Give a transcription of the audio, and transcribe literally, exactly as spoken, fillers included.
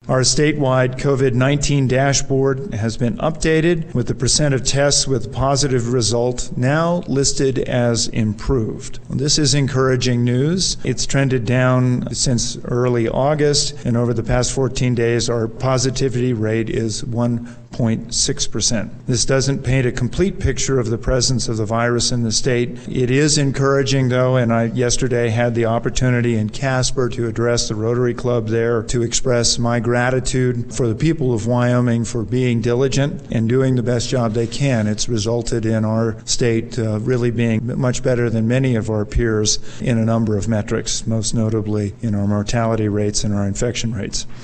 Our statewide COVID nineteen dashboard has been updated with the percent of tests with positive result now listed as improved. This is encouraging news. It's trended down since early August, and over the past fourteen days, our positivity rate is one point six percent. This doesn't paint a complete picture of the presence of the virus in the state. It is encouraging, though, and I yesterday had the opportunity in Casper to address the Rotary Club there to express my gratitude for the people of Wyoming for being diligent and doing the best job they can. It's resulted in our state uh, really being much better than many of our peers in a number of metrics, most notably in our mortality rates and our infection rates.